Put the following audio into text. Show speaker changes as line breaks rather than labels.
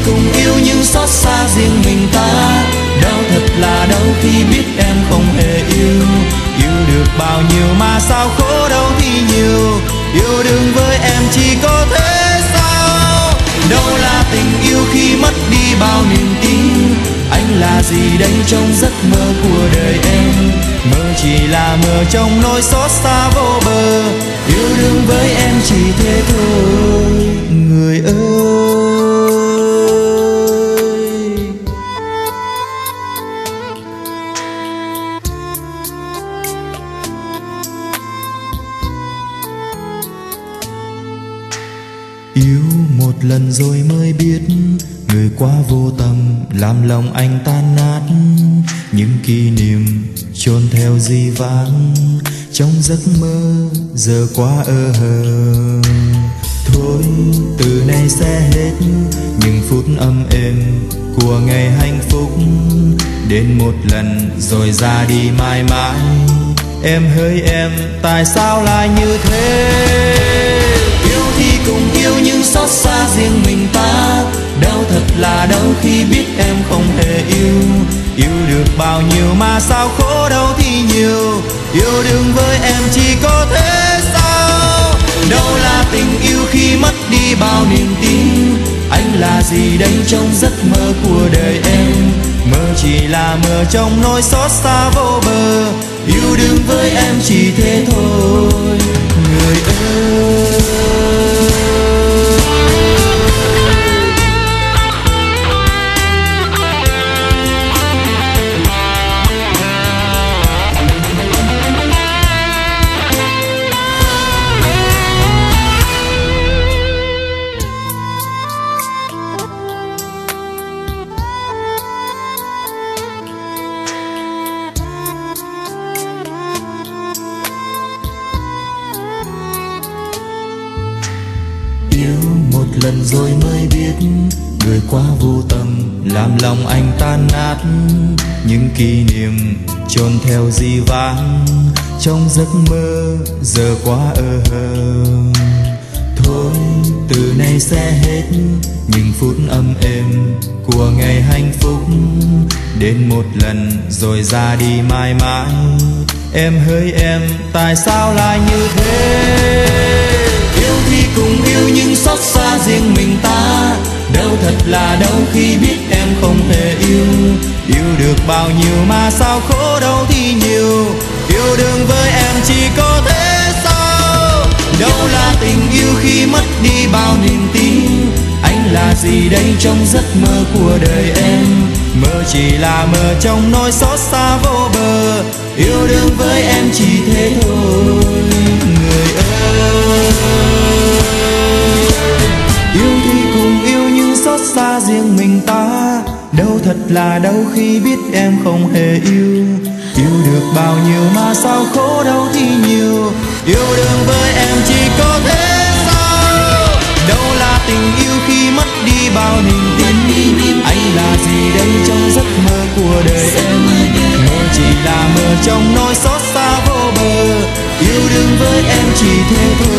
cùng yêu nhưng xót xa riêng mình ta. Đau thật là đau khi biết em không hề yêu. Yêu được bao nhiêu mà sao khổ đau thì nhiều. Yêu đương với em chỉ có thế sao? Đâu là tình yêu khi mất đi bao niềm tin. Anh là gì đây trong giấc mơ của đời em? Mơ chỉ là mơ trong nỗi xót xa vô bờ. Yêu đương với em chỉ thế thôi người ơi. Yêu một lần rồi mới biết người quá vô tâm làm lòng anh tan nát. Những kỷ niệm chôn theo dĩ vãng trong giấc mơ giờ quá ơ hờ. Thôi từ nay sẽ hết những phút âm êm của ngày hạnh phúc. Đến một lần rồi ra đi mãi mãi. Em hỡi em tại sao lại như thế? Yêu thì cùng yêu nhưng xót xa riêng mình ta. Đau thật là đau khi biết em không hề yêu. Yêu được bao nhiêu mà sao khổ đau thì nhiều. Yêu đương với em chỉ có thế sao? Đâu là tình yêu khi mất đi bao niềm tin. Anh là gì đây trong giấc mơ của đời em? Mơ chỉ là mơ trong nỗi xót xa vô bờ. Yêu đương với em chỉ thế thôi người ơi. Yêu một lần rồi mới biết người quá vô tâm làm lòng anh tan nát. Những kỷ niệm chôn theo dĩ vãng trong giấc mơ giờ quá ơ hờ. Thôi từ nay sẽ hết những phút âm êm của ngày hạnh phúc. Đến một lần rồi ra đi mãi mãi. Em hỡi em tại sao lại như thế? Yêu thì cùng yêu nhưng xót xa riêng mình ta. Đau thật là đau khi biết em không hề yêu. Yêu được bao nhiêu mà sao khổ đau thì nhiều. Yêu đương với em chỉ có thế sao? Đâu là tình yêu khi mất đi bao niềm tin. Anh là gì đây trong giấc mơ của đời em? Mơ chỉ là mơ trong nỗi xót xa vô bờ. Yêu đương với em chỉ thế thôi người ơi. Yêu thì cùng yêu nhưng xót xa riêng mình ta. Đau thật là đau khi biết em không hề yêu. Yêu được bao nhiêu mà sao khổ đau thì nhiều. Yêu đương với em chỉ có thế sao? Đâu là tình yêu khi mất đi bao niềm tin. Anh là gì đây trong giấc mơ của đời em? Mơ chỉ là mơ trong nỗi xót xa vô bờ. Yêu đương với em chỉ thế thôi